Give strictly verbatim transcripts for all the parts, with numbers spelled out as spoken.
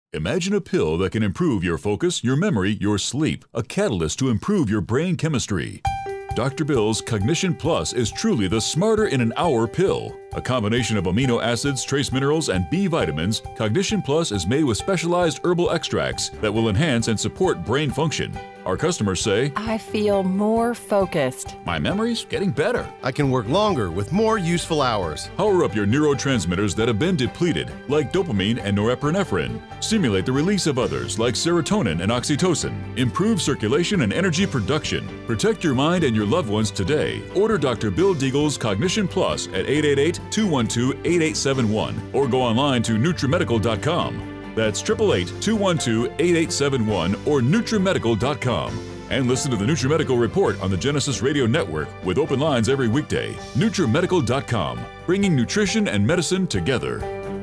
Imagine a pill that can improve your focus, your memory, your sleep, a catalyst to improve your brain chemistry. Doctor Bill's Cognition Plus is truly the smarter in an hour pill. A combination of amino acids, trace minerals, and B vitamins, Cognition Plus is made with specialized herbal extracts that will enhance and support brain function. Our customers say, I feel more focused. My memory's getting better. I can work longer with more useful hours. Power up your neurotransmitters that have been depleted, like dopamine and norepinephrine. Stimulate the release of others, like serotonin and oxytocin. Improve circulation and energy production. Protect your mind and your loved ones today. Order Doctor Bill Deagle's Cognition Plus at eight eight eight, two one two, eight eight seven one or go online to NutriMedical dot com. That's eight eight eight, two one two, eight eight seven one or NutriMedical dot com. And listen to the NutriMedical Report on the Genesis Radio Network with open lines every weekday. NutriMedical dot com, bringing nutrition and medicine together.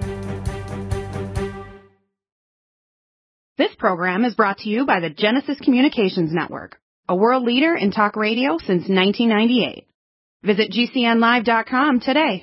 This program is brought to you by the Genesis Communications Network, a world leader in talk radio since nineteen ninety-eight. Visit G C N live dot com today.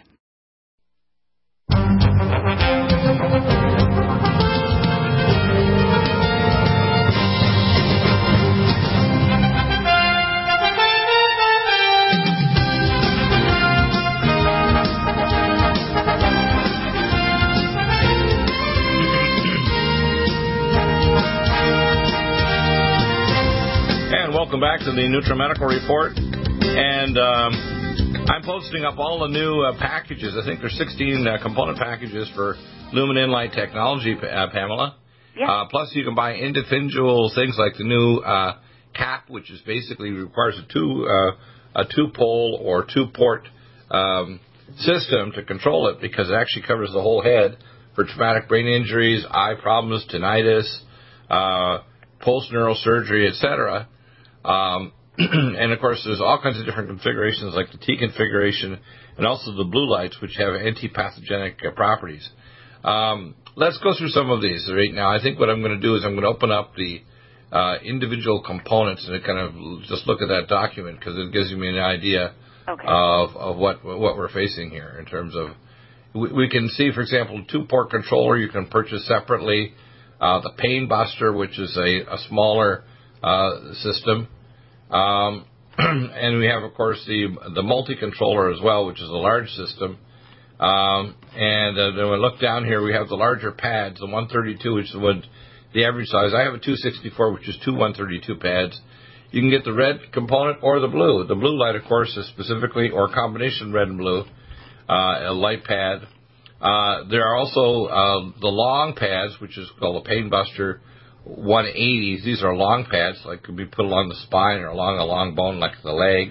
Welcome back to the NutriMedical Report, and um, I'm posting up all the new uh, packages. I think there's sixteen uh, component packages for Lumen Inlight Technology, uh, Pamela. Yeah. Uh, plus, you can buy individual things like the new uh, cap, which is basically requires a two uh, a two pole or two port um, system to control it, because it actually covers the whole head for traumatic brain injuries, eye problems, tinnitus, uh, post neurosurgery, et cetera. Um, and, of course, there's all kinds of different configurations, like the T configuration and also the blue lights, which have anti-pathogenic uh, properties. Um, let's go through some of these right now. I think what I'm going to do is I'm going to open up the uh, individual components and kind of just look at that document, because it gives me an idea okay. of, of what what we're facing here in terms of, we, we can see, for example, two-port controller you can purchase separately, uh, the Pain Buster, which is a, a smaller uh, system. Um, and we have, of course, the the multi-controller as well, which is a large system. Um, and uh, then we look down here, we have the larger pads, the one thirty-two, which is what the average size. I have a two sixty-four, which is two one thirty-two pads. You can get the red component or the blue. The blue light, of course, is specifically, or combination red and blue, uh, a light pad. Uh, there are also uh, the long pads, which is called the Pain Buster one eighties. These are long pads, like could be put along the spine or along a long bone like the leg.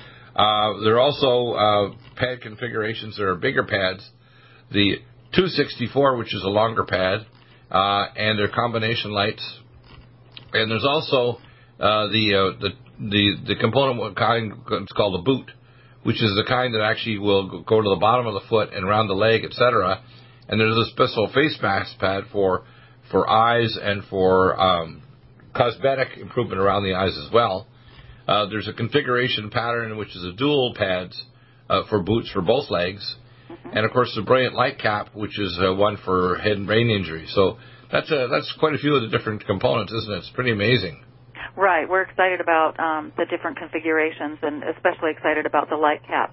Uh, there are also uh, pad configurations that are bigger pads. The two sixty-four, which is a longer pad, uh, and they're combination lights. And there's also uh, the, uh, the the the component kind, it's called the boot, which is the kind that actually will go to the bottom of the foot and around the leg, et cetera. And there's a special face mask pad for for eyes and for um, cosmetic improvement around the eyes as well. Uh, there's a configuration pattern, which is a dual pads uh, for boots for both legs. Mm-hmm. And, of course, the Brilliant Light Cap, which is uh, one for head and brain injury. So that's a, that's quite a few of the different components, isn't it? It's pretty amazing. Right. We're excited about um, the different configurations, and especially excited about the Light Cap.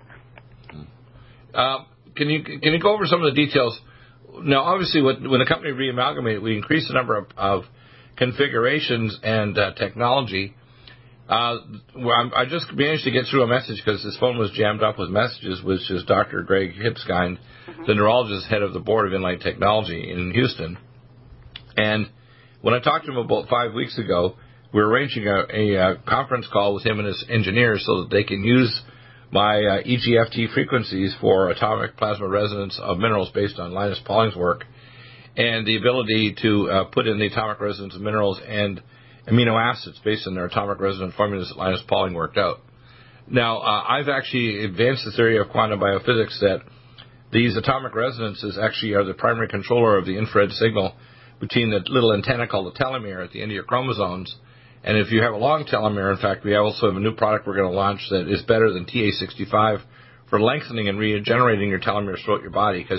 Uh, can you can you go over some of the details? Now, obviously, when the company reamalgamated, we increased the number of, of configurations and uh, technology. Uh, I just managed to get through a message because his phone was jammed up with messages, which is Doctor Greg Hipskind, mm-hmm. the neurologist, head of the board of Inlight Technology in Houston. And when I talked to him about five weeks ago, we were arranging a, a, a conference call with him and his engineers so that they can use my uh, E G F T frequencies for atomic plasma resonance of minerals based on Linus Pauling's work, and the ability to uh, put in the atomic resonance of minerals and amino acids based on their atomic resonance formulas that Linus Pauling worked out. Now, uh, I've actually advanced the theory of quantum biophysics that these atomic resonances actually are the primary controller of the infrared signal between the little antenna called the telomere at the end of your chromosomes. And if you have a long telomere, in fact, we also have a new product we're going to launch that is better than T A sixty-five for lengthening and regenerating your telomeres throughout your body, because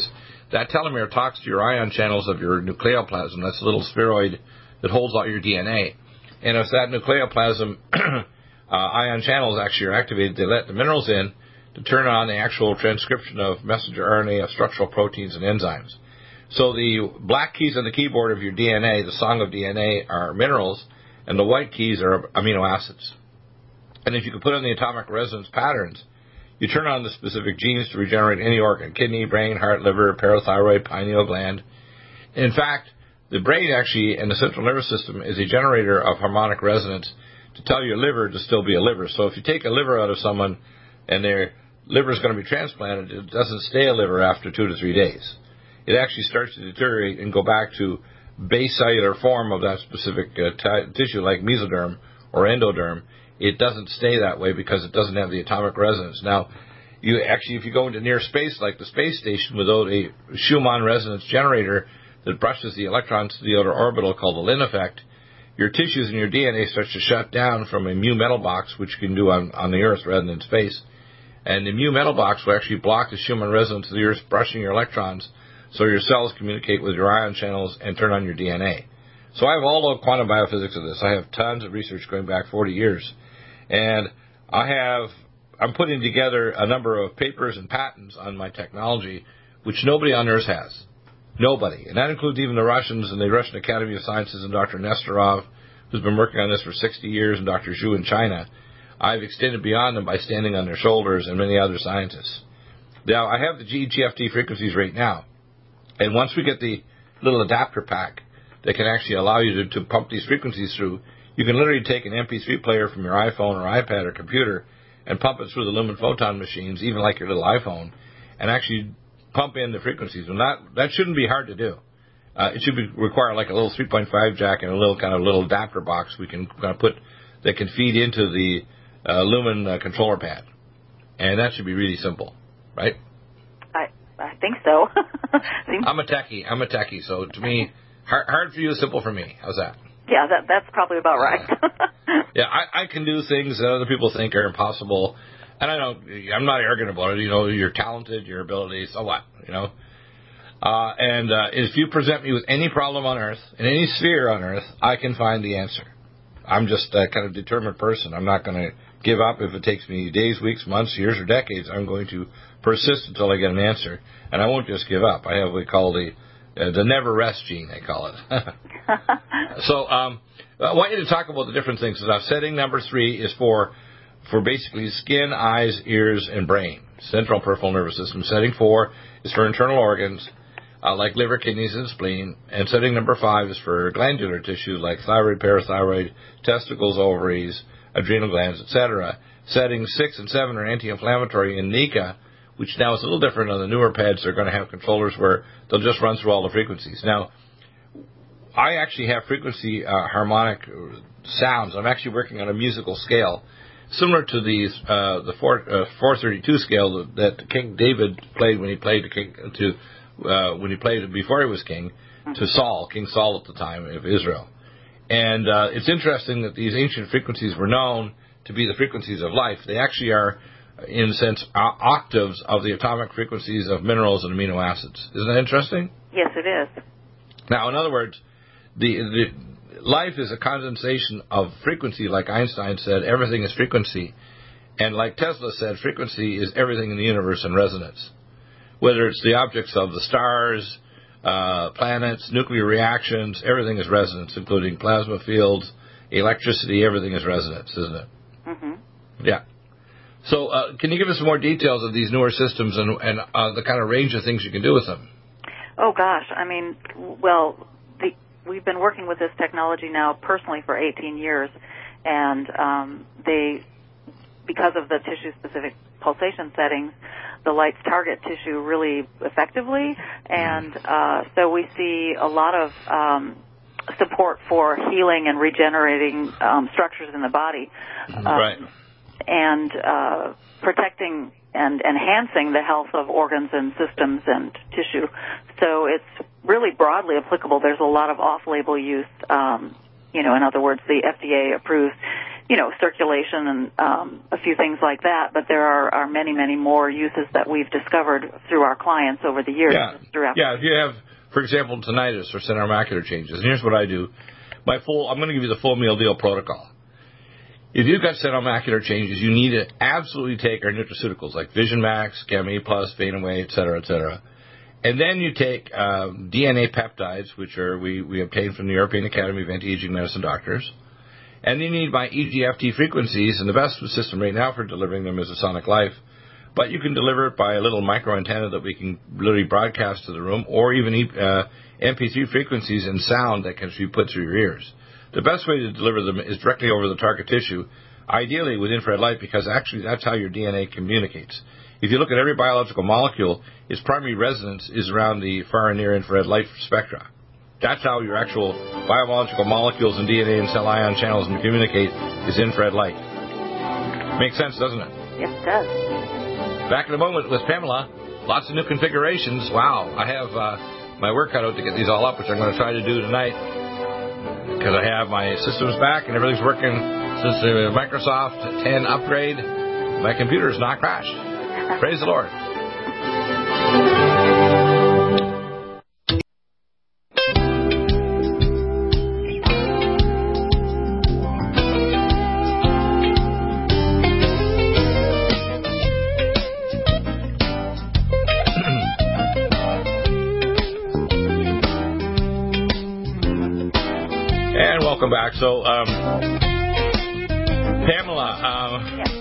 that telomere talks to your ion channels of your nucleoplasm. That's a little spheroid that holds all your D N A. And if that nucleoplasm uh, ion channels actually are activated, they let the minerals in to turn on the actual transcription of messenger R N A, of structural proteins and enzymes. So the black keys on the keyboard of your D N A, the song of D N A, are minerals, and the white keys are amino acids. And if you can put in the atomic resonance patterns, you turn on the specific genes to regenerate any organ: kidney, brain, heart, liver, parathyroid, pineal gland. In fact, the brain actually, and the central nervous system, is a generator of harmonic resonance to tell your liver to still be a liver. So if you take a liver out of someone and their liver is going to be transplanted, it doesn't stay a liver after two to three days. It actually starts to deteriorate and go back to base cellular form of that specific uh, t- tissue, like mesoderm or endoderm. It doesn't stay that way because it doesn't have the atomic resonance. Now, you actually, if you go into near space, like the space station, without a Schumann resonance generator that brushes the electrons to the outer orbital, called the Lin effect, your tissues and your D N A starts to shut down from a mu metal box, which you can do on, on the Earth rather than in space. And the mu metal box will actually block the Schumann resonance of the Earth, brushing your electrons, so your cells communicate with your ion channels and turn on your D N A. So I have all the quantum biophysics of this. I have tons of research going back forty years. And I have, I'm putting together a number of papers and patents on my technology, which nobody on Earth has. Nobody. And that includes even the Russians and the Russian Academy of Sciences and Doctor Nesterov, who's been working on this for sixty years, and Doctor Zhu in China. I've extended beyond them by standing on their shoulders, and many other scientists. Now, I have the G G F T frequencies right now. And once we get the little adapter pack that can actually allow you to, to pump these frequencies through, you can literally take an M P three player from your iPhone or iPad or computer and pump it through the Lumen Photon machines, even like your little iPhone, and actually pump in the frequencies. And that, that shouldn't be hard to do. Uh, it should be, require like a little three point five jack and a little kind of little adapter box we can kind of put that can feed into the uh, Lumen uh, controller pad. And that should be really simple, right? I I think so. I'm a techie. I'm a techie. So to me, hard, hard for you, simple for me. How's that? Yeah, that that's probably about right. yeah, I, I can do things that other people think are impossible. And I don't, I'm not arrogant about it. You know, you're talented, your abilities, so what, you know. Uh, and uh, if you present me with any problem on Earth, in any sphere on Earth, I can find the answer. I'm just a kind of determined person. I'm not going to give up if it takes me days, weeks, months, years, or decades. I'm going to persist until I get an answer. And I won't just give up. I have what we call the uh, the never rest gene, they call it. so um, I want you to talk about the different things. Now, setting number three is for for basically skin, eyes, ears, and brain, central peripheral nervous system. Setting four is for internal organs, uh, like liver, kidneys, and spleen. And setting number five is for glandular tissue, like thyroid, parathyroid, testicles, ovaries, adrenal glands, et cetera. Settings six and seven are anti-inflammatory in NECA, which now is a little different on the newer pads. They're going to have controllers where they'll just run through all the frequencies. Now, I actually have frequency uh, harmonic sounds. I'm actually working on a musical scale similar to the uh, the four, uh, four thirty-two scale that King David played when he played to King to uh, when he played before he was king to Saul, King Saul at the time of Israel. And uh, it's interesting that these ancient frequencies were known to be the frequencies of life. They actually are, in a sense, octaves of the atomic frequencies of minerals and amino acids. Isn't that interesting? Yes, it is. Now, in other words, the, the life is a condensation of frequency, like Einstein said. Everything is frequency. And like Tesla said, frequency is everything in the universe in resonance. Whether it's the objects of the stars, uh, planets, nuclear reactions, everything is resonance, including plasma fields, electricity, everything is resonance, isn't it? Mm-hmm. Yeah. So uh, can you give us some more details of these newer systems and, and uh, the kind of range of things you can do with them? Oh, gosh. I mean, well, the, we've been working with this technology now personally for eighteen years, and um, they, because of the tissue-specific pulsation settings, the lights target tissue really effectively, and uh, so we see a lot of um, support for healing and regenerating um, structures in the body. Um, right. And uh, protecting and enhancing the health of organs and systems and tissue. So it's really broadly applicable. There's a lot of off-label use. Um, you know, in other words, the F D A approves you know, circulation and um, a few things like that. But there are, are many, many more uses that we've discovered through our clients over the years. Yeah, yeah. If you have, for example, tinnitus or senile macular changes, and here's what I do. My full, I'm going to give you the full meal deal protocol. If you've got senile macular changes, you need to absolutely take our nutraceuticals like Vision Max, Gamma E Plus, Vein-Away, et cetera, et cetera. And then you take um, D N A peptides, which are we, we obtain from the European Academy of Anti-Aging Medicine doctors. And you need my E G F T frequencies, and the best system right now for delivering them is a Sonic Life. But you can deliver it by a little micro antenna that we can literally broadcast to the room, or even uh, M P three frequencies and sound that can be put through your ears. The best way to deliver them is directly over the target tissue, ideally with infrared light, because actually that's how your D N A communicates. If you look at every biological molecule, its primary resonance is around the far and near infrared light spectra. That's how your actual biological molecules and D N A and cell ion channels communicate, is infrared light. Makes sense, doesn't it? Yes, it does. Back in a moment with Pamela. Lots of new configurations. Wow, I have uh, my work cut out to get these all up, which I'm going to try to do tonight, because I have my systems back and everything's working since the Microsoft ten upgrade. My computer's not crashed. Praise the Lord. Welcome back. So, um, Pamela, um, yes.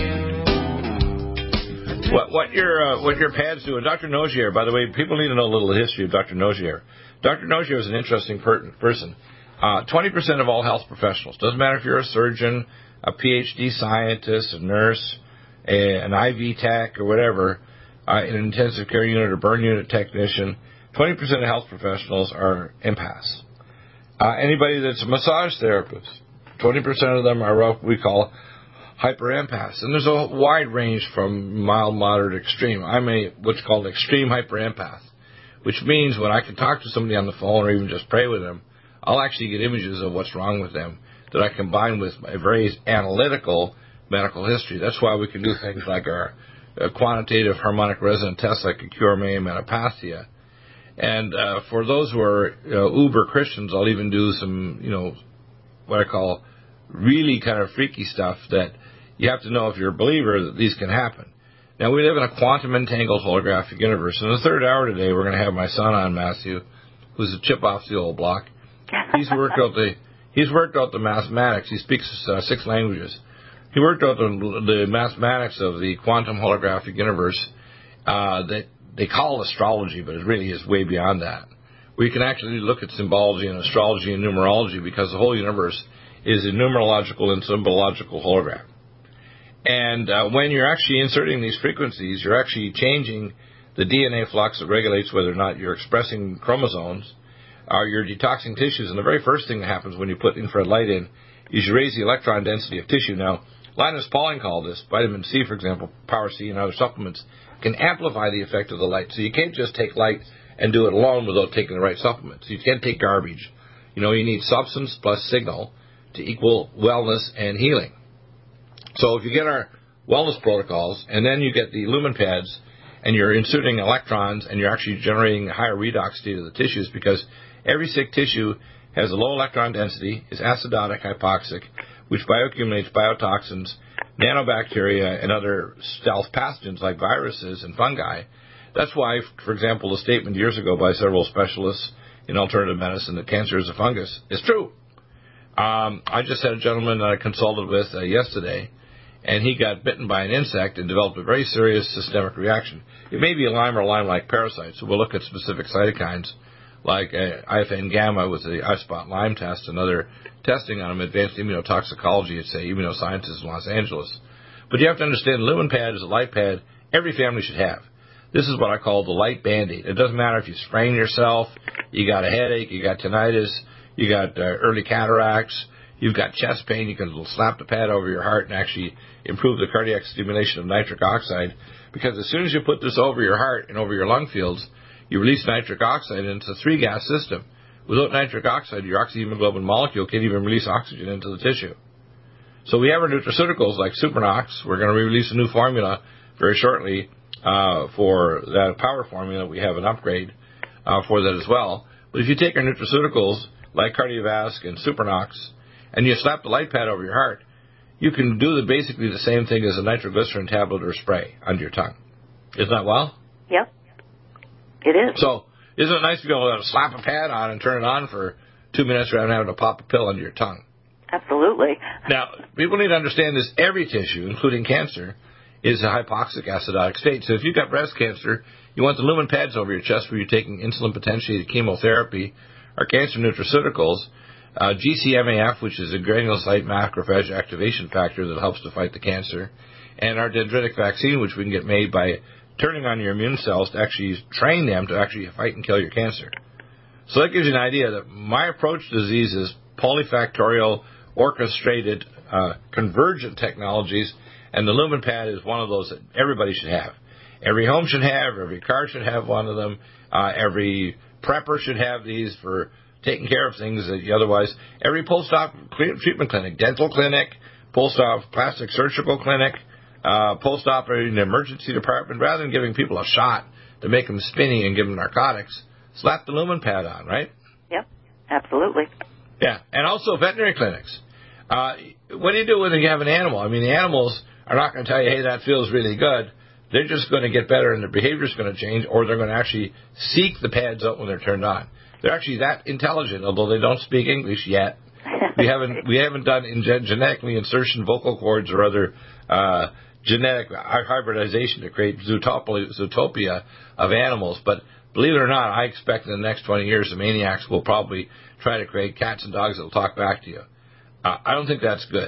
what what your uh, what your pads do, and Doctor Nogier, by the way, people need to know a little history of Doctor Nogier. Doctor Nogier is an interesting per- person. Uh, twenty percent of all health professionals, doesn't matter if you're a surgeon, a P H D scientist, a nurse, a, an I V tech, or whatever, uh, in an intensive care unit or burn unit technician, twenty percent of health professionals are empaths. Uh, anybody that's a massage therapist, twenty percent of them are what we call hyper-empaths. And there's a wide range from mild, moderate, extreme. I'm a what's called extreme hyper-empath, which means when I can talk to somebody on the phone or even just pray with them, I'll actually get images of what's wrong with them that I combine with a very analytical medical history. That's why we can do things like our uh, quantitative harmonic resonant tests like a Q R M A and metapathia. And uh, for those who are uh, uber Christians, I'll even do some, you know, what I call really kind of freaky stuff that you have to know if you're a believer that these can happen. Now, we live in a quantum entangled holographic universe. In the third hour today, we're going to have my son on, Matthew, who's a chip off the old block. He's worked out the he's worked out the mathematics. He speaks uh, six languages. He worked out the, the mathematics of the quantum holographic universe uh, that they call astrology, but it really is way beyond that. We can actually look at symbology and astrology and numerology because the whole universe is a numerological and symbological hologram. And uh, when you're actually inserting these frequencies, you're actually changing the D N A flux that regulates whether or not you're expressing chromosomes, or you're detoxing tissues. And the very first thing that happens when you put infrared light in is you raise the electron density of tissue. Now, Linus Pauling called this, vitamin C, for example, Power C and other supplements, can amplify the effect of the light. So you can't just take light and do it alone without taking the right supplements. You can't take garbage. You know, you need substance plus signal to equal wellness and healing. So if you get our wellness protocols, and then you get the lumen pads, and you're inserting electrons, and you're actually generating higher redox state of the tissues, because every sick tissue has a low electron density, is acidotic, hypoxic, which bioaccumulates biotoxins, nanobacteria, and other stealth pathogens like viruses and fungi. That's why, for example, the statement years ago by several specialists in alternative medicine that cancer is a fungus is true. Um, I just had a gentleman that I consulted with uh, yesterday, and he got bitten by an insect and developed a very serious systemic reaction. It may be a Lyme or Lyme-like parasite, so we'll look at specific cytokines like uh, I F N gamma with the I-Spot Lyme test and other testing on them, advanced immunotoxicology at, say, Immunosciences in Los Angeles. But you have to understand, lumen pad is a light pad every family should have. This is what I call the light Band-Aid. It doesn't matter if you sprain yourself, you got a headache, you got tinnitus, you got uh, early cataracts, you've got chest pain, you can slap the pad over your heart and actually improve the cardiac stimulation of nitric oxide, because as soon as you put this over your heart and over your lung fields, you release nitric oxide, and it's a three-gas system. Without nitric oxide, your oxyhemoglobin molecule can't even release oxygen into the tissue. So we have our nutraceuticals like Supernox. We're going to release a new formula very shortly uh, for that power formula. We have an upgrade uh, for that as well. But if you take our nutraceuticals like Cardiovasc and Supernox, and you slap the light pad over your heart, you can do the, basically the same thing as a nitroglycerin tablet or spray under your tongue. Isn't that well? Yep, it is. So isn't it nice to be able to slap a pad on and turn it on for two minutes rather than having to pop a pill under your tongue? Absolutely. Now, people need to understand this. Every tissue, including cancer, is a hypoxic acidotic state. So if you've got breast cancer, you want the lumen pads over your chest where you're taking insulin-potentiated chemotherapy or cancer nutraceuticals, uh, G C M A F, which is a granulocyte macrophage activation factor that helps to fight the cancer, and our dendritic vaccine, which we can get made by turning on your immune cells to actually train them to actually fight and kill your cancer. So that gives you an idea that my approach to disease is polyfactorial, orchestrated, uh, convergent technologies, and the lumen pad is one of those that everybody should have. Every home should have, every car should have one of them, uh, every prepper should have these for taking care of things that you otherwise, every post-op treatment clinic, dental clinic, post-op plastic surgical clinic, uh, post-operating emergency department, rather than giving people a shot to make them spinny and give them narcotics, slap the lumen pad on, right? Yep, absolutely. Yeah, and also veterinary clinics. Uh, what do you do when you have an animal? I mean, the animals are not going to tell you, hey, that feels really good. They're just going to get better and their behavior is going to change, or they're going to actually seek the pads out when they're turned on. They're actually that intelligent, although they don't speak English yet. We haven't we haven't done in gen- genetically insertion vocal cords or other uh, genetic hybridization to create zootopia, zootopia of animals. But believe it or not, I expect in the next twenty years the maniacs will probably try to create cats and dogs that will talk back to you. Uh, I don't think that's good.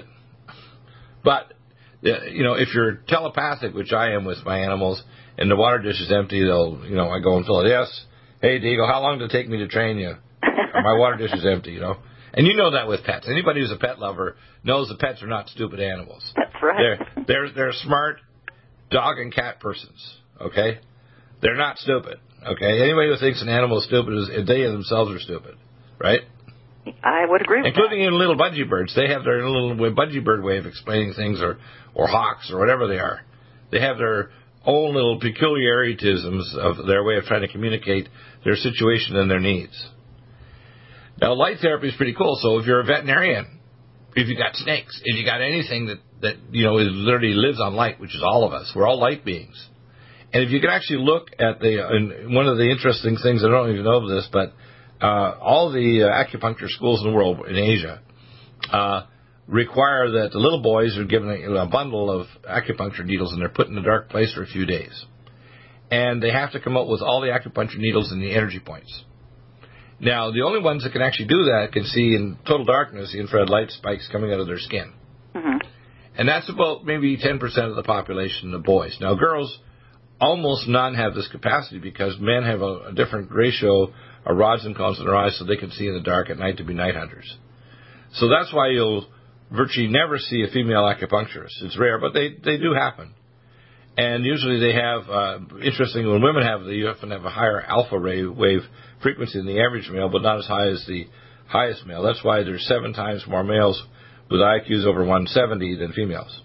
But, uh, you know, if you're telepathic, which I am with my animals, and the water dish is empty, they'll, you know, I go and fill it. Yes. Hey, Diego, how long did it take me to train you? My water dish is empty, you know. And you know that with pets. Anybody who's a pet lover knows that pets are not stupid animals. That's right. They're, they're, they're smart dog and cat persons, okay? They're not stupid, okay? Anybody who thinks an animal is stupid, is they themselves are stupid, right? I would agree with Including that. even little budgie birds. They have their little budgie bird way of explaining things, or, or hawks, or whatever they are. They have their own little peculiaritisms of their way of trying to communicate their situation and their needs. Now, light therapy is pretty cool. So if you're a veterinarian, if you got snakes, if you got anything that, that you know, is literally lives on light, which is all of us, we're all light beings. And if you can actually look at the, and one of the interesting things, I don't even know this, but uh, all the uh, acupuncture schools in the world, in Asia, uh, require that the little boys are given a, a bundle of acupuncture needles and they're put in a dark place for a few days. And they have to come up with all the acupuncture needles and the energy points. Now, the only ones that can actually do that can see in total darkness the infrared light spikes coming out of their skin. Mm-hmm. And that's about maybe ten percent of the population of boys. Now, girls, almost none have this capacity because men have a, a different ratio of rods and cones in their eyes so they can see in the dark at night to be night hunters. So that's why you'll virtually never see a female acupuncturist. It's rare, but they, they do happen. And usually they have, uh, interesting, when women have, they often have a higher alpha ray wave frequency than the average male, but not as high as the highest male. That's why there's seven times more males with I Qs over one seventy than females.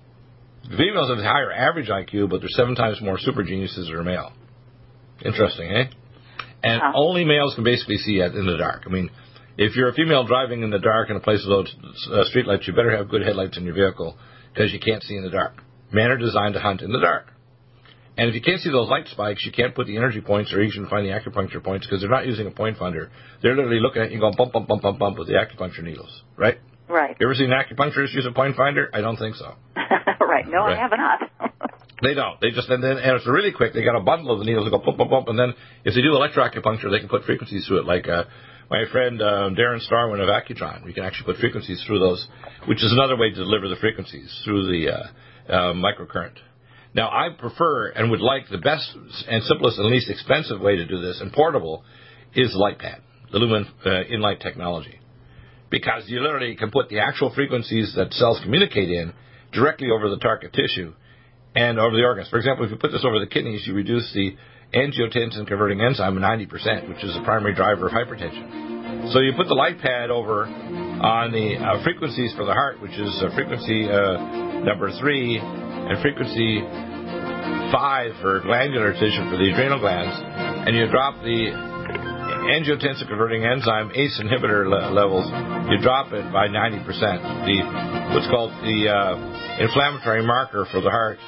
The females have a higher average I Q, but there's seven times more super geniuses that are male. Interesting, eh? And Huh. only males can basically see in the dark. I mean, if you're a female driving in the dark in a place without uh, street lights, you better have good headlights in your vehicle because you can't see in the dark. Men are designed to hunt in the dark. And if you can't see those light spikes, you can't put the energy points or even find the acupuncture points because they're not using a point finder. They're literally looking at you going bump, bump, bump, bump, bump with the acupuncture needles, right? Right. You ever seen an acupuncturist use a point finder? I don't think so. Right. No, Right. I have not. They don't. They just, and then, and it's really quick. They got a bundle of the needles that go bump, bump, bump, and then if they do electroacupuncture, they can put frequencies through it. Like uh, my friend uh, Darren Starwin of Accutron, we can actually put frequencies through those, which is another way to deliver the frequencies through the uh, uh, microcurrent. Now, I prefer and would like the best and simplest and least expensive way to do this, and portable, is the light pad, the Lumen uh, InLight technology. Because you literally can put the actual frequencies that cells communicate in directly over the target tissue and over the organs. For example, if you put this over the kidneys, you reduce the angiotensin converting enzyme by ninety percent, which is the primary driver of hypertension. So you put the light pad over on the uh, frequencies for the heart, which is uh, frequency uh, number three and frequency five for glandular tissue for the adrenal glands, and you drop the angiotensin converting enzyme A C E inhibitor le- levels, you drop it by ninety percent. The what's called the uh, inflammatory marker for the heart.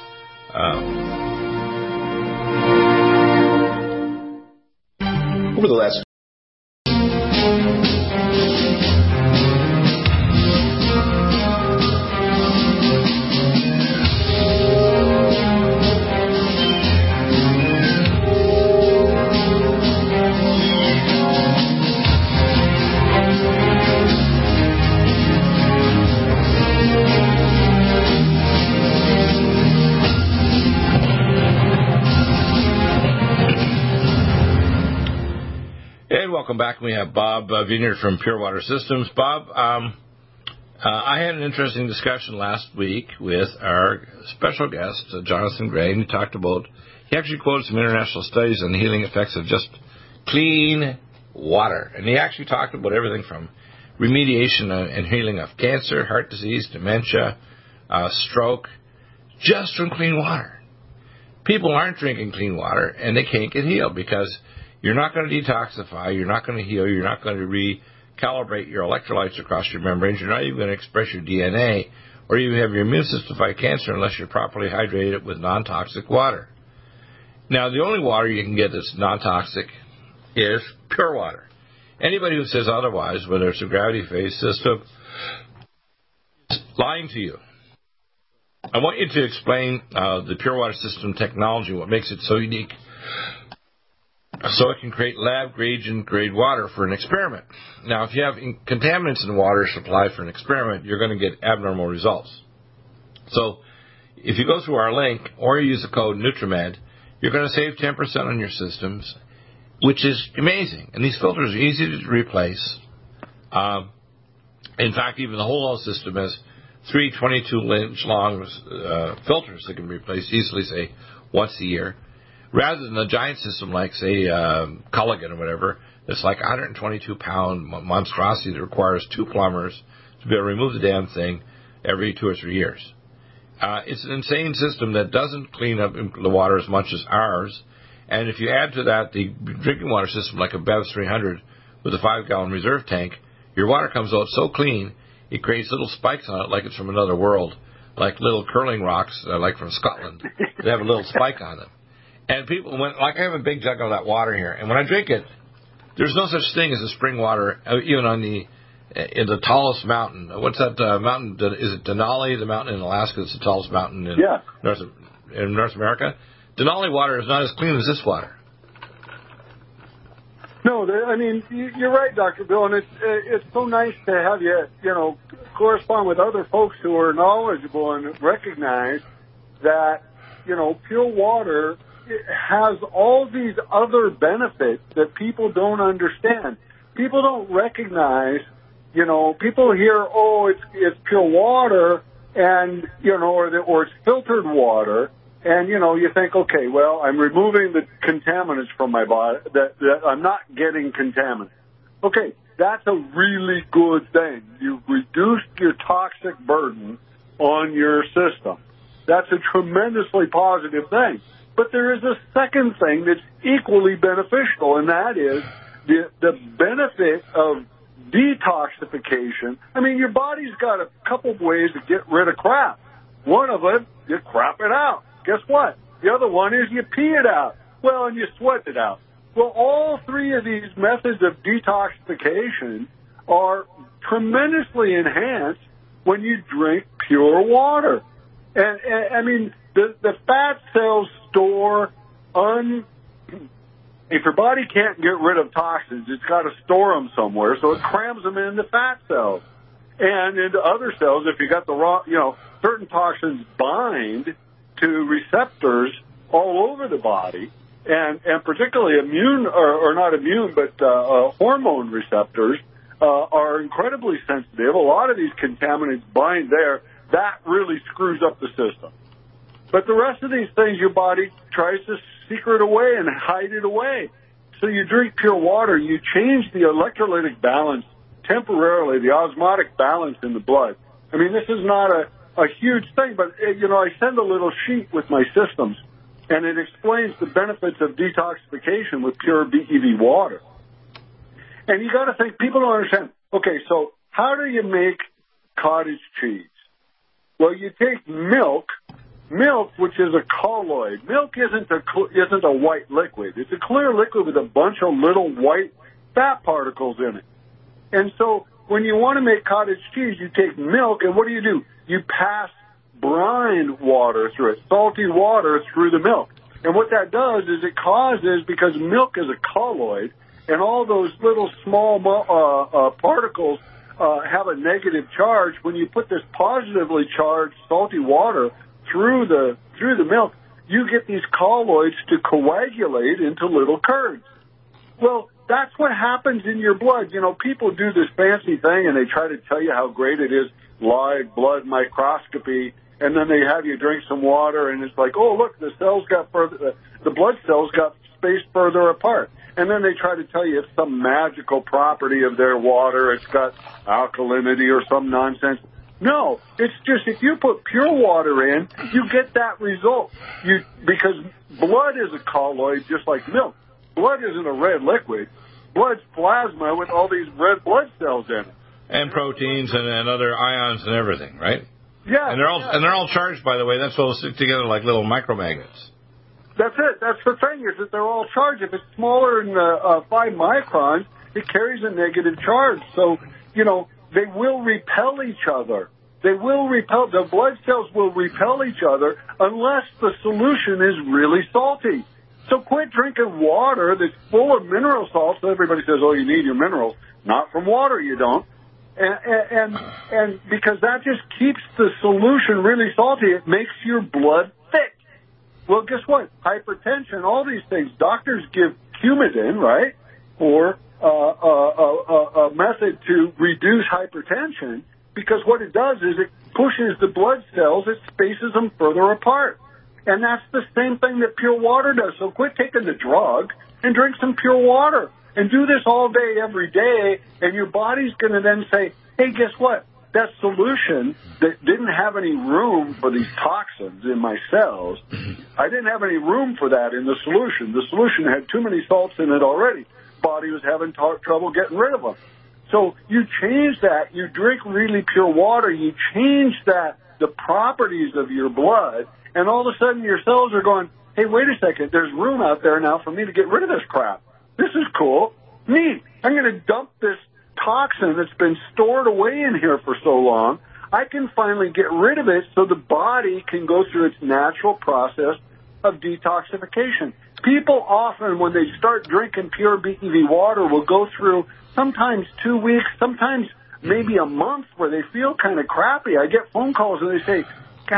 Uh, Over the last Welcome back. We have Bob uh, Vineyard from Pure Water Systems. Bob, um, uh, I had an interesting discussion last week with our special guest, uh, Jonathan Gray, and he talked about, he actually quoted some international studies on the healing effects of just clean water. And he actually talked about everything from remediation and healing of cancer, heart disease, dementia, uh, stroke, just from clean water. People aren't drinking clean water, and they can't get healed because you're not going to detoxify, you're not going to heal, you're not going to recalibrate your electrolytes across your membranes, you're not even going to express your D N A, or even have your immune system fight cancer unless you're properly hydrated with non-toxic water. Now, the only water you can get that's non-toxic is pure water. Anybody who says otherwise, whether it's a gravity phase system, is lying to you. I want you to explain uh, the pure water system technology, what makes it so unique, so it can create lab-grade grade water for an experiment. Now, if you have contaminants in the water supply for an experiment, you're going to get abnormal results. So, if you go through our link or you use the code NutriMed, you're going to save ten percent on your systems, which is amazing. And these filters are easy to replace. Um, in fact, even the whole system has three twenty-two inch long uh, filters that can be replaced easily, say, once a year. Rather than a giant system like, say, uh, Culligan or whatever, that's like one hundred twenty-two pound monstrosity that requires two plumbers to be able to remove the damn thing every two or three years. Uh, it's an insane system that doesn't clean up the water as much as ours. And if you add to that the drinking water system like a B E V S three hundred with a five gallon reserve tank, your water comes out so clean, it creates little spikes on it like it's from another world, like little curling rocks, uh, like from Scotland. They have a little spike on them. And people, when, like I have a big jug of that water here, and when I drink it, there's no such thing as a spring water, even on the in the tallest mountain. What's that uh, mountain? Is it Denali, the mountain in Alaska that's the tallest mountain in, yeah. North, in North America? Denali water is not as clean as this water. No, I mean, you're right, Doctor Bill, and it's it's so nice to have you, you know, correspond with other folks who are knowledgeable and recognize that, you know, pure water has all these other benefits that people don't understand. People don't recognize, you know, people hear, oh, it's it's pure water, and, you know, or, the, or it's filtered water, and, you know, you think, okay, well, I'm removing the contaminants from my body, that, that I'm not getting contaminants. Okay, that's a really good thing. You've reduced your toxic burden on your system. That's a tremendously positive thing. But there is a second thing that's equally beneficial, and that is the, the benefit of detoxification. I mean, your body's got a couple of ways to get rid of crap. One of them, you crap it out. Guess what? The other one is you pee it out. Well, and you sweat it out. Well, all three of these methods of detoxification are tremendously enhanced when you drink pure water. And, and I mean, the, the fat cells store un... If your body can't get rid of toxins, it's got to store them somewhere, so it crams them into fat cells and into other cells. If you got the raw, you know, certain toxins bind to receptors all over the body, and and particularly immune, or, or not immune, but uh, uh, hormone receptors uh, are incredibly sensitive. A lot of these contaminants bind there. That really screws up the system. But the rest of these things, your body tries to secret away and hide it away. so you drink pure water, you change the electrolytic balance temporarily, the osmotic balance in the blood. I mean, this is not a, a huge thing, but, you know, I send a little sheet with my systems, and it explains the benefits of detoxification with pure B E V water. And you got to think, people don't understand. Okay, so how do you make cottage cheese? Well, you take milk, milk, which is a colloid. Milk isn't a isn't a white liquid. It's a clear liquid with a bunch of little white fat particles in it. And so when you want to make cottage cheese, you take milk, and what do you do? You pass brine water through it, salty water through the milk. And what that does is it causes, because milk is a colloid, and all those little small uh, uh, particles uh, have a negative charge. When you put this positively charged salty water through the through the milk, you get these colloids to coagulate into little curds. Well, that's what happens in your blood. You know, people do this fancy thing, and they try to tell you how great it is, live blood microscopy, and then they have you drink some water, and it's like, oh, look, the cells got further, the blood cells got spaced further apart. And then they try to tell you it's some magical property of their water, it's got alkalinity or some nonsense. No, it's just if you put pure water in, you get that result. You because blood is a colloid just like milk. Blood isn't a red liquid. Blood's plasma with all these red blood cells in it. And proteins and, and other ions and everything, right? Yeah. And they're all yeah. and they're all charged, by the way. That's supposed to stick together like little micromagnets. That's it. That's the thing, is that they're all charged. If it's smaller than uh, uh, five microns, it carries a negative charge. So, you know, they will repel each other. They will repel. The blood cells will repel each other unless the solution is really salty. So quit drinking water that's full of mineral salts. Everybody says, oh, you need your minerals. Not from water, you don't. And, and, and because that just keeps the solution really salty, it makes your blood thick. Well, guess what? Hypertension, all these things. Doctors give Coumadin, right, or uh, a, a, a method to reduce hypertension, because what it does is it pushes the blood cells, it spaces them further apart. And that's the same thing that pure water does. So quit taking the drug and drink some pure water. And do this all day, every day, and your body's going to then say, hey, guess what? That solution that didn't have any room for these toxins in my cells, I didn't have any room for that in the solution. The solution had too many salts in it already. Body was having t- trouble getting rid of them. So you change that. You drink really pure water. You change that, the properties of your blood, and all of a sudden your cells are going, hey, wait a second, there's room out there now for me to get rid of this crap. This is cool. Neat. I'm going to dump this toxin that's been stored away in here for so long. I can finally get rid of it so the body can go through its natural process of detoxification. People often, when they start drinking pure B E V water, will go through sometimes two weeks, sometimes maybe a month where they feel kind of crappy. I get phone calls and they say, God,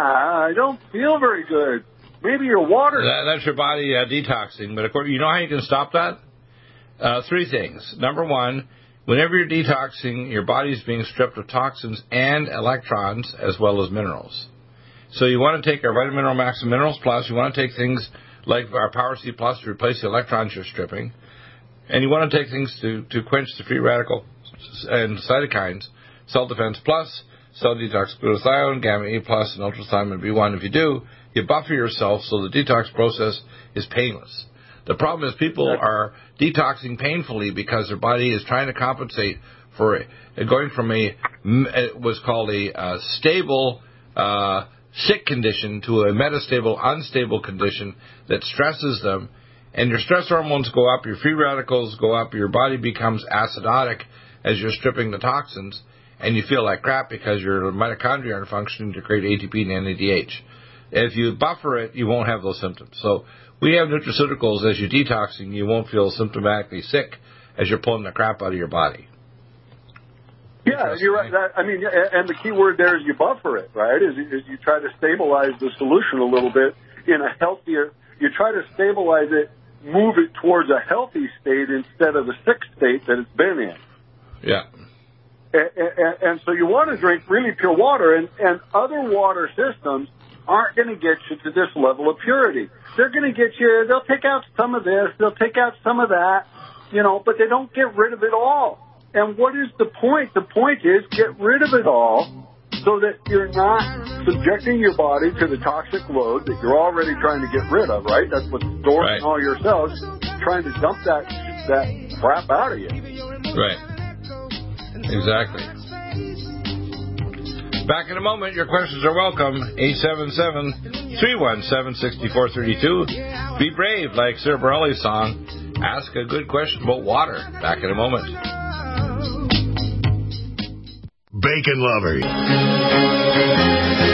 I don't feel very good. Maybe your water... That, that's your body uh, detoxing. But, of course, you know how you can stop that? Uh, three things. Number one, whenever you're detoxing, your body's being stripped of toxins and electrons as well as minerals. So you want to take our Vitamin Mineral Max and Minerals Plus. You want to take things like our Power C Plus to replace the electrons you're stripping. And you want to take things to, to quench the free radical and cytokines, Cell Defense Plus, Cell Detox Glutathione, Gamma E Plus, and Ultrathymine B one. If you do, you buffer yourself so the detox process is painless. The problem is people are detoxing painfully because their body is trying to compensate for going from a what's called a uh, stable uh, sick condition to a metastable unstable condition that stresses them, and your stress hormones go up, your free radicals go up, your body becomes acidotic as you're stripping the toxins, and you feel like crap because your mitochondria aren't functioning to create A T P and N A D H. If you buffer it, you won't have those symptoms. So we have nutraceuticals. As you're detoxing, you won't feel symptomatically sick as you're pulling the crap out of your body. Yeah, you're right. That, I mean, and the key word there is you buffer it, right? Is, is you try to stabilize the solution a little bit in a healthier, you try to stabilize it, move it towards a healthy state instead of the sick state that it's been in. Yeah. And, and, and so you want to drink really pure water, and, and other water systems aren't going to get you to this level of purity. They're going to get you, they'll take out some of this, they'll take out some of that, you know, but they don't get rid of it all. And what is the point? The point is get rid of it all so that you're not subjecting your body to the toxic load that you're already trying to get rid of, right? That's what's storing right. all your cells, trying to dump that, that crap out of you. Right. Exactly. Back in a moment. Your questions are welcome. eight seven seven, three one seven, six four three two. Be brave, like Sir Borelli's song. Ask a good question about water. Back in a moment. Bacon lovers.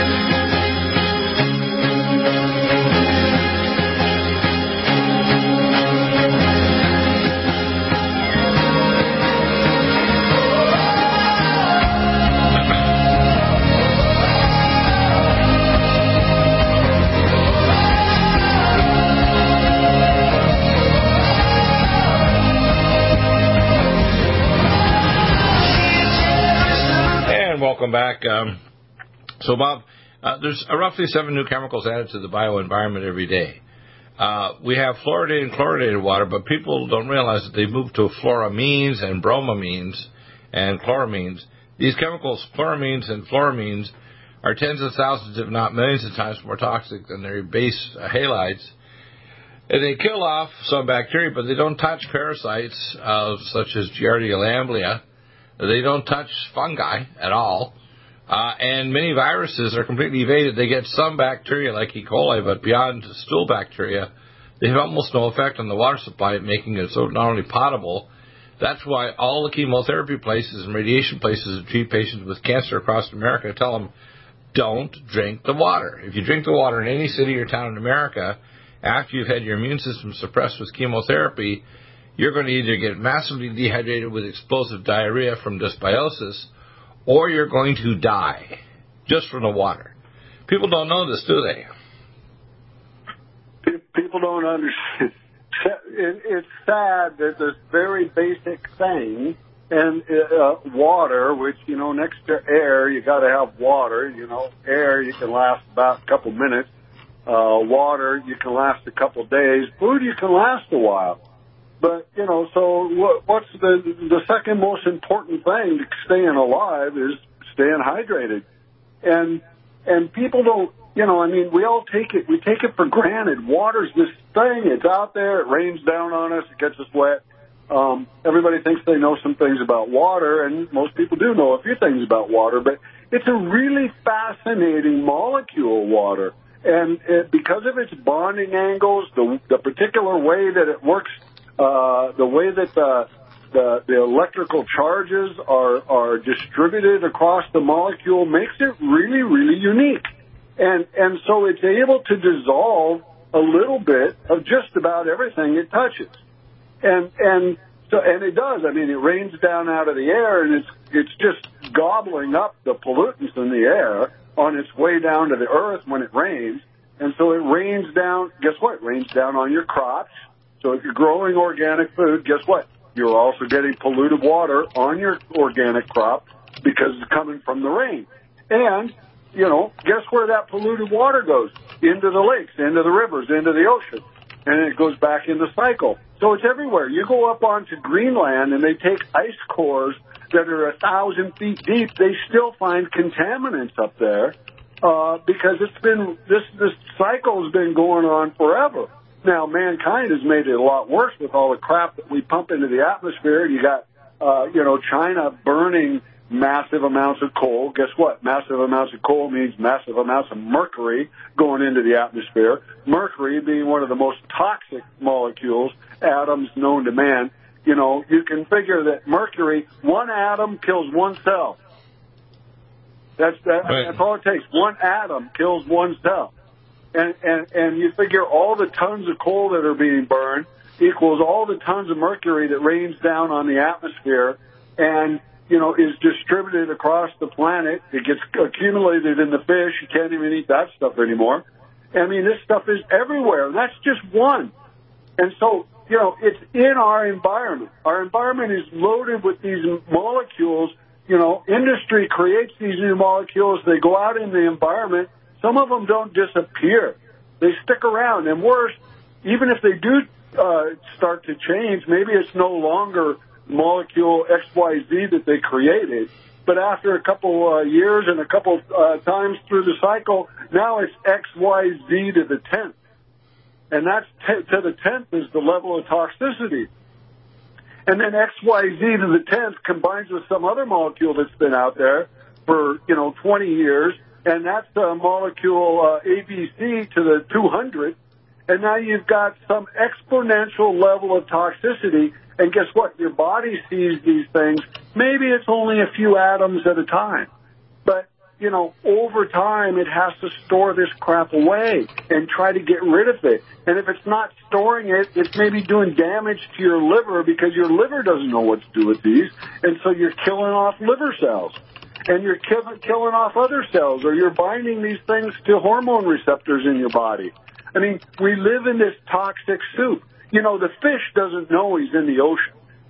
Welcome back. Um, so, Bob, uh, there's uh, roughly seven new chemicals added to the bioenvironment every day. Uh, we have fluoridated and chlorinated water, but people don't realize that they've moved to fluoramines and bromamines and chloramines. These chemicals, chloramines and fluoramines, are tens of thousands, if not millions of times more toxic than their base uh, halides. And they kill off some bacteria, but they don't touch parasites uh, such as Giardia lamblia. They don't touch fungi at all. Uh, and many viruses are completely evaded. They get some bacteria like E. coli, but beyond stool bacteria, they have almost no effect on the water supply, making it so not only potable. That's why all the chemotherapy places and radiation places that treat patients with cancer across America tell them, don't drink the water. If you drink the water in any city or town in America, after you've had your immune system suppressed with chemotherapy, you're going to either get massively dehydrated with explosive diarrhea from dysbiosis, or you're going to die just from the water. People don't know this, do they? People don't understand. It's sad that this very basic thing, and uh, water, which, you know, next to air, you got to have water. You know, air, you can last about a couple minutes. Uh, water, you can last a couple days. Food, you can last a while. But, you know, so what, what's the the second most important thing to staying alive is staying hydrated. And and people don't, you know, I mean, we all take it, we take it for granted. Water's this thing, it's out there, it rains down on us, it gets us wet. Um, everybody thinks they know some things about water, and most people do know a few things about water, but it's a really fascinating molecule, water. And it, because of its bonding angles, the, the particular way that it works, Uh, the way that the, the the electrical charges are are distributed across the molecule makes it really, really unique. And and so it's able to dissolve a little bit of just about everything it touches. And and so and it does. I mean, it rains down out of the air, and it's it's just gobbling up the pollutants in the air on its way down to the earth when it rains. And so it rains down. Guess what? It rains down on your crops. So if you're growing organic food, guess what? You're also getting polluted water on your organic crop because it's coming from the rain. And, you know, guess where that polluted water goes? Into the lakes, into the rivers, into the ocean. And it goes back in the cycle. So it's everywhere. You go up onto Greenland and they take ice cores that are a thousand feet deep. They still find contaminants up there uh, because it's been this this cycle has been going on forever. Now, mankind has made it a lot worse with all the crap that we pump into the atmosphere. You got, uh, you know, China burning massive amounts of coal. Guess what? Massive amounts of coal means massive amounts of mercury going into the atmosphere. Mercury being one of the most toxic molecules, atoms known to man. You know, you can figure that mercury, one atom kills one cell. That's, that, right. That's all it takes. One atom kills one cell. And, and, and you figure all the tons of coal that are being burned equals all the tons of mercury that rains down on the atmosphere and, you know, is distributed across the planet. It gets accumulated in the fish. You can't even eat that stuff anymore. I mean, this stuff is everywhere. And that's just one. And so, you know, it's in our environment. Our environment is loaded with these molecules. You know, industry creates these new molecules. They go out in the environment. some of them don't disappear. They stick around. And worse, even if they do uh, start to change, maybe it's no longer molecule X Y Z that they created, but after a couple uh, years and a couple uh, times through the cycle, now it's X Y Z to the tenth. And that's t- to the tenth is the level of toxicity. And then X Y Z to the tenth combines with some other molecule that's been out there for, you know, twenty years, and that's the molecule uh, A B C to the two hundred. And now you've got some exponential level of toxicity. And guess what? Your body sees these things. Maybe it's only a few atoms at a time. But, you know, over time, it has to store this crap away and try to get rid of it. And if it's not storing it, it's maybe doing damage to your liver because your liver doesn't know what to do with these. And so you're killing off liver cells. And you're kill- killing off other cells, or you're binding these things to hormone receptors in your body. I mean, we live in this toxic soup. You know, the fish doesn't know he's in the ocean,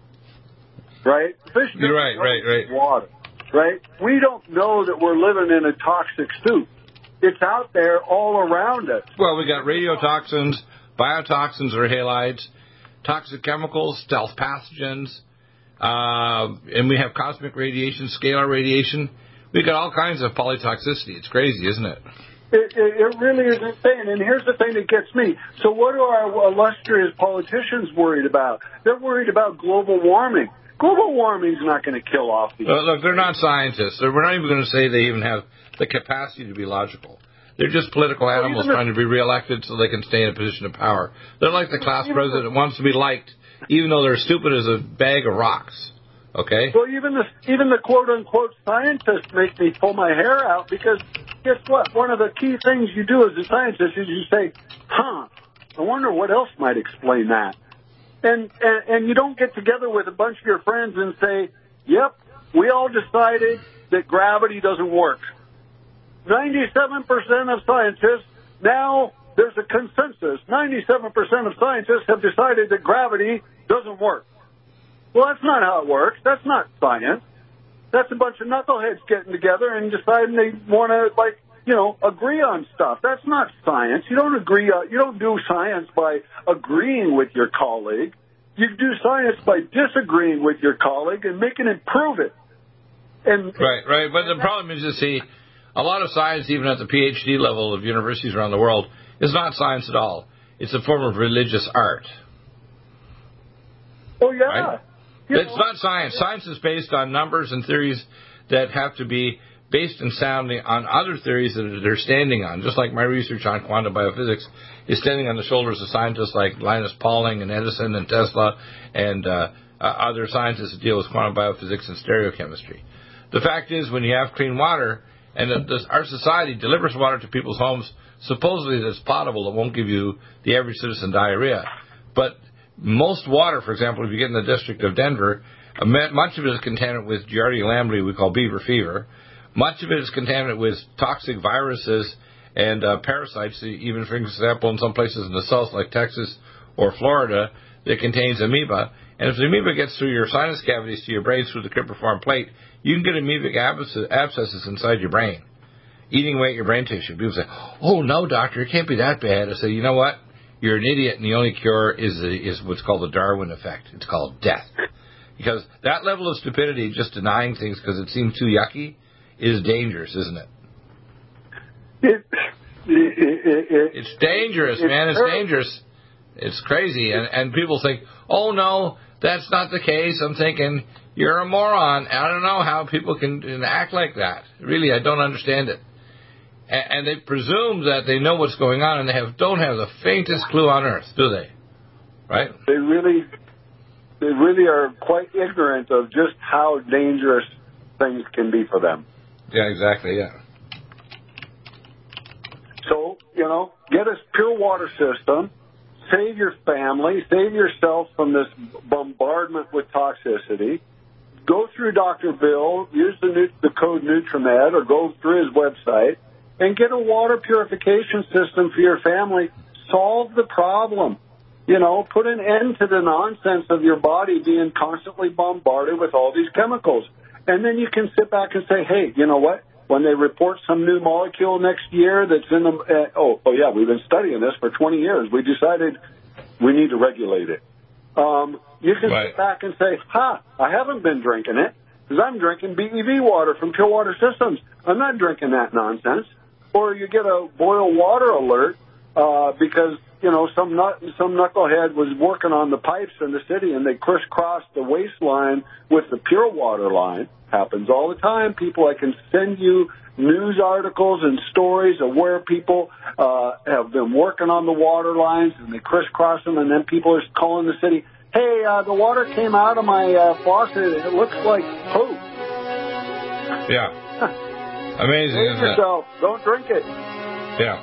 right? Fish doesn't You're right, know right, right. he's in water, right? We don't know that we're living in a toxic soup. It's out there all around us. Well, we got radiotoxins, biotoxins or halides, toxic chemicals, stealth pathogens, uh, and we have cosmic radiation, scalar radiation. We got all kinds of polytoxicity. It's crazy, isn't it? It, it, it really is insane. And here's the thing that gets me. So what are our illustrious politicians worried about? They're worried about global warming. Global warming is not going to kill off these. Well, look, they're not scientists. We're not even going to say they even have the capacity to be logical. They're just political animals trying to be reelected so they can stay in a position of power. They're like the class president that wants to be liked, even though they're stupid as a bag of rocks. Okay? Well, even the even the quote-unquote scientists make me pull my hair out because guess what? One of the key things you do as a scientist is you say, huh, I wonder what else might explain that. And, and, and you don't get together with a bunch of your friends and say, yep, we all decided that gravity doesn't work. ninety-seven percent of scientists, now there's a consensus. ninety-seven percent of scientists have decided that gravity doesn't work. Well, that's not how it works. That's not science. That's a bunch of knuckleheads getting together and deciding they want to, like, you know, agree on stuff. That's not science. You don't agree. Uh, you don't do science by agreeing with your colleague. You do science by disagreeing with your colleague and making him prove it. And right, right. But the problem is, you see, a lot of science, even at the P H D level of universities around the world, is not science at all. It's a form of religious art. Oh, yeah. Right? It's know, not science. Science is based on numbers and theories that have to be based and sounding on other theories that they're standing on. Just like my research on quantum biophysics is standing on the shoulders of scientists like Linus Pauling and Edison and Tesla and uh, uh, other scientists that deal with quantum biophysics and stereochemistry. The fact is, when you have clean water, and the, the, our society delivers water to people's homes, supposedly that's potable, it won't give you the average citizen diarrhea. But most water, for example, if you get in the district of Denver, uh, much of it is contaminated with Giardia lamblia, we call beaver fever. Much of it is contaminated with toxic viruses and uh, parasites, even, for example, in some places in the south, like Texas or Florida, that contains amoeba. And if the amoeba gets through your sinus cavities to your brain through the cribriform plate, you can get amoebic abscesses inside your brain, eating away at your brain tissue. People say, oh, no, doctor, it can't be that bad. I say, you know what? You're an idiot, and the only cure is the, is what's called the Darwin effect. It's called death. Because that level of stupidity, just denying things because it seems too yucky, is dangerous, isn't it? It, it, it, it it's dangerous, it, man. It's dangerous. It's crazy. And, and people think, oh, no, that's not the case. I'm thinking, you're a moron. I don't know how people can, can act like that. Really, I don't understand it. And, and they presume that they know what's going on, and they have don't have the faintest clue on earth, do they? Right? They really, they really are quite ignorant of just how dangerous things can be for them. Yeah, exactly, yeah. So, you know, get a pure water system, save your family, save yourself from this bombardment with toxicity. Go through Doctor Bill, use the, the code Nutrimed, or go through his website, and get a water purification system for your family. Solve the problem. You know, put an end to the nonsense of your body being constantly bombarded with all these chemicals. And then you can sit back and say, hey, you know what? when they report some new molecule next year that's in the, uh, oh, oh yeah, we've been studying this for twenty years. We decided we need to regulate it. Um, you can right. sit back and say, ha, I haven't been drinking it because I'm drinking B E V water from Pure Water Systems. I'm not drinking that nonsense. Or you get a boil water alert uh, because, you know, some nut, some knucklehead was working on the pipes in the city and they crisscrossed the waste line with the pure water line. Happens all the time. People, I can send you news articles and stories of where people uh, have been working on the water lines and they crisscross them, and then people are calling the city, hey, uh, the water came out of my uh, faucet and it looks like poop. Yeah. Amazing, Save isn't yourself. it? Don't drink it. Yeah.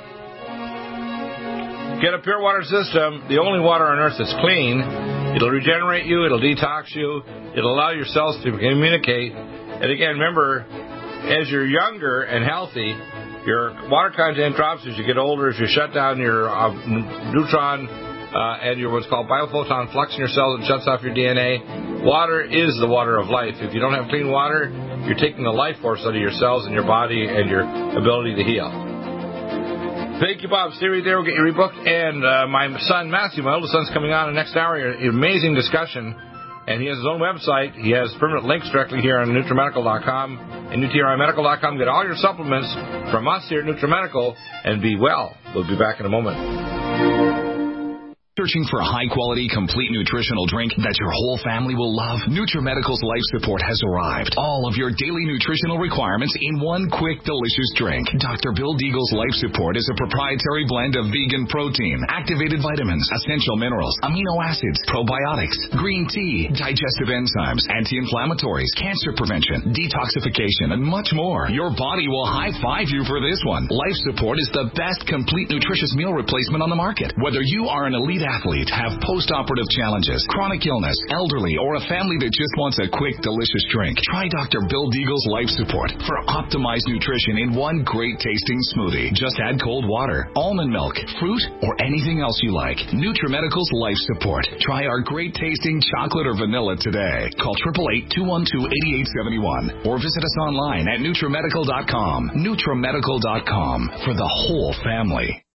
Get a Pure Water System, the only water on earth that's clean. It'll regenerate you. It'll detox you. It'll allow your cells to communicate. And again, remember, as you're younger and healthy, your water content drops as you get older, as you shut down your uh, neutron uh, and your what's called biophoton flux in your cells. It shuts off your D N A. Water is the water of life. If you don't have clean water, you're taking the life force out of your cells and your body and your ability to heal. Thank you, Bob. Stay right there. We'll get you rebooked. And uh, my son, Matthew, my oldest son's coming on in the next hour. An amazing discussion. And he has his own website. He has permanent links directly here on NutriMedical dot com and N U T R I Medical dot com. Get all your supplements from us here at NutriMedical and be well. We'll be back in a moment. Searching for a high-quality, complete nutritional drink that your whole family will love? NutriMedical's Life Support has arrived. All of your daily nutritional requirements in one quick, delicious drink. Doctor Bill Deagle's Life Support is a proprietary blend of vegan protein, activated vitamins, essential minerals, amino acids, probiotics, green tea, digestive enzymes, anti-inflammatories, cancer prevention, detoxification, and much more. Your body will high-five you for this one. Life Support is the best complete nutritious meal replacement on the market. Whether you are an elite athlete, have post-operative challenges, chronic illness, elderly, or a family that just wants a quick, delicious drink, try Doctor Bill Deagle's Life Support for optimized nutrition in one great-tasting smoothie. Just add cold water, almond milk, fruit, or anything else you like. NutriMedical's Life Support. Try our great-tasting chocolate or vanilla today. Call eight eight eight, two one two, eight eight seven one or visit us online at NutriMedical dot com. NutriMedical dot com for the whole family.